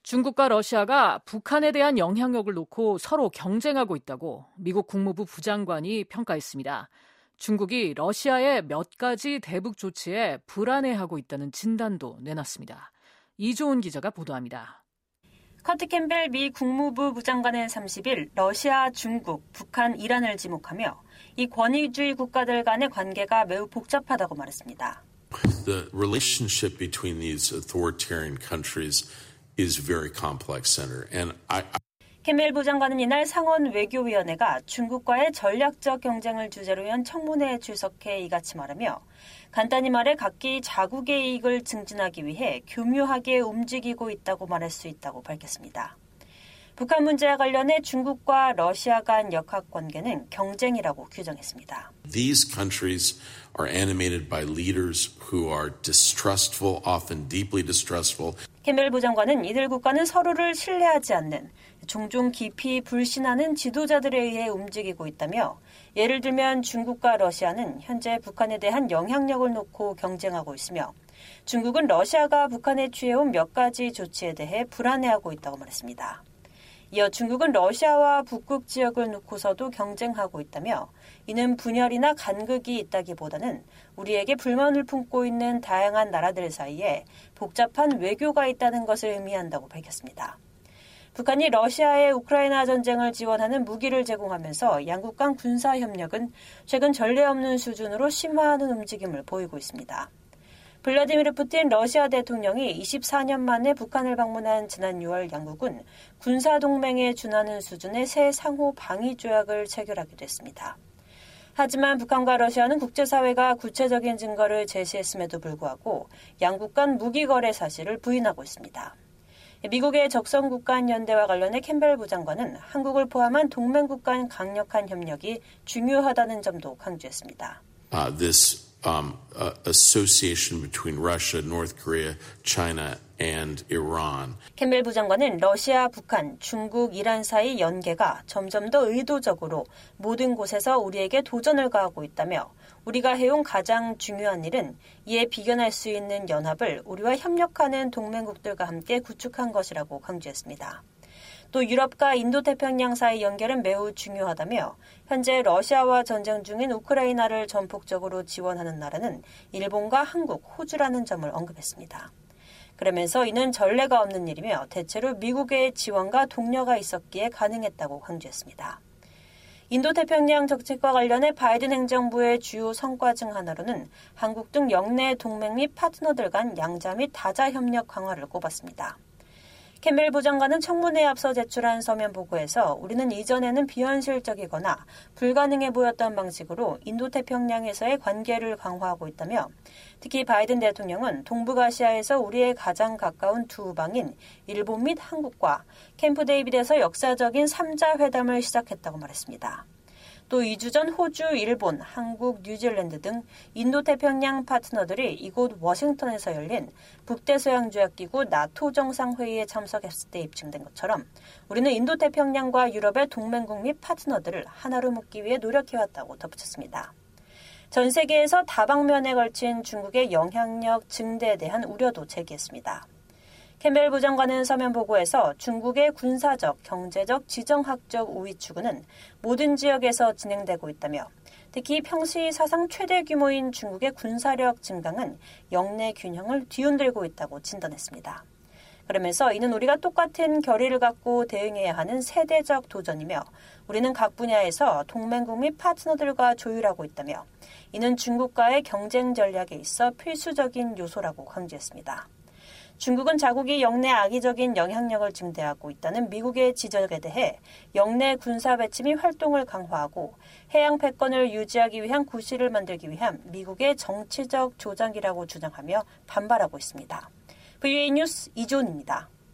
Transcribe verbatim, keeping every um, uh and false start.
중국과 러시아가 북한에 대한 영향력을 놓고 서로 경쟁하고 있다고 미국 국무부 부장관이 평가했습니다. 중국이 러시아의 몇 가지 대북 조치에 불안해하고 있다는 진단도 내놨습니다. 이조은 기자가 보도합니다. 커트 캠벨 미 국무부 부장관은 삼십일 러시아, 중국, 북한, 이란을 지목하며 이 권위주의 국가들 간의 관계가 매우 복잡하다고 말했습니다. The relationship between these authoritarian countries is very complex, Senator. And I, I... 캠벨 부장관은 이날 상원 외교위원회가 중국과의 전략적 경쟁을 주제로 한 청문회에 출석해 이같이 말하며 간단히 말해 각기 자국의 이익을 증진하기 위해 교묘하게 움직이고 있다고 말할 수 있다고 밝혔습니다. 북한 문제와 관련해 중국과 러시아 간 역학관계는 경쟁이라고 규정했습니다. These countries are animated by leaders who are distrustful, often deeply distrustful. 캠벨 부장관은 이들 국가는 서로를 신뢰하지 않는 종종 깊이 불신하는 지도자들에 의해 움직이고 있다며 예를 들면 중국과 러시아는 현재 북한에 대한 영향력을 놓고 경쟁하고 있으며 중국은 러시아가 북한에 취해온 몇 가지 조치에 대해 불안해하고 있다고 말했습니다. 이어 중국은 러시아와 북극 지역을 놓고서도 경쟁하고 있다며 이는 분열이나 간극이 있다기보다는 우리에게 불만을 품고 있는 다양한 나라들 사이에 복잡한 외교가 있다는 것을 의미한다고 밝혔습니다. 북한이 러시아의 우크라이나 전쟁을 지원하는 무기를 제공하면서 양국 간 군사 협력은 최근 전례 없는 수준으로 심화하는 움직임을 보이고 있습니다. 블라디미르 푸틴 러시아 대통령이 이십사 년 만에 북한을 방문한 지난 유월 양국은 군사동맹에 준하는 수준의 새 상호 방위 조약을 체결하기도 했습니다. 하지만 북한과 러시아는 국제사회가 구체적인 증거를 제시했음에도 불구하고 양국 간 무기 거래 사실을 부인하고 있습니다. 미국의 적성국 간 연대와 관련해 캠벨 부장관은 한국을 포함한 동맹국 간 강력한 협력이 중요하다는 점도 강조했습니다. Uh, this um, uh, association between Russia, North Korea, China, and Iran. 캠벨 부장관은 러시아, 북한, 중국, 이란 사이 연계가 점점 더 의도적으로 모든 곳에서 우리에게 도전을 가하고 있다며 우리가 해온 가장 중요한 일은 이에 비견할 수 있는 연합을 우리와 협력하는 동맹국들과 함께 구축한 것이라고 강조했습니다. 또 유럽과 인도태평양 사이 연결은 매우 중요하다며 현재 러시아와 전쟁 중인 우크라이나를 전폭적으로 지원하는 나라는 일본과 한국, 호주라는 점을 언급했습니다. 그러면서 이는 전례가 없는 일이며 대체로 미국의 지원과 독려가 있었기에 가능했다고 강조했습니다. 인도태평양 정책과 관련해 바이든 행정부의 주요 성과 중 하나로는 한국 등 영내 동맹 및 파트너들 간 양자 및 다자 협력 강화를 꼽았습니다. 캠벨 부장관은 청문회에 앞서 제출한 서면 보고에서 우리는 이전에는 비현실적이거나 불가능해 보였던 방식으로 인도태평양에서의 관계를 강화하고 있다며 특히 바이든 대통령은 동북아시아에서 우리의 가장 가까운 두 우방인 일본 및 한국과 캠프 데이빗에서 역사적인 삼자 회담을 시작했다고 말했습니다. 또 이 주 전 호주, 일본, 한국, 뉴질랜드 등 인도태평양 파트너들이 이곳 워싱턴에서 열린 북대서양조약기구 나토 정상회의에 참석했을 때 입증된 것처럼 우리는 인도태평양과 유럽의 동맹국 및 파트너들을 하나로 묶기 위해 노력해왔다고 덧붙였습니다. 전 세계에서 다방면에 걸친 중국의 영향력 증대에 대한 우려도 제기했습니다. 캠벨 부장관은 서면 보고에서 중국의 군사적, 경제적, 지정학적 우위 추구는 모든 지역에서 진행되고 있다며 특히 평시 사상 최대 규모인 중국의 군사력 증강은 영내 균형을 뒤흔들고 있다고 진단했습니다. 그러면서 이는 우리가 똑같은 결의를 갖고 대응해야 하는 세대적 도전이며 우리는 각 분야에서 동맹국 및 파트너들과 조율하고 있다며 이는 중국과의 경쟁 전략에 있어 필수적인 요소라고 강조했습니다. 중국은 자국이 영내 악의적인 영향력을 증대하고 있다는 미국의 지적에 대해 영내 군사 배치 및 활동을 강화하고 해양 패권을 유지하기 위한 구실을 만들기 위한 미국의 정치적 조작이라고 주장하며 반발하고 있습니다. 브이오에이 뉴스 이조은입니다.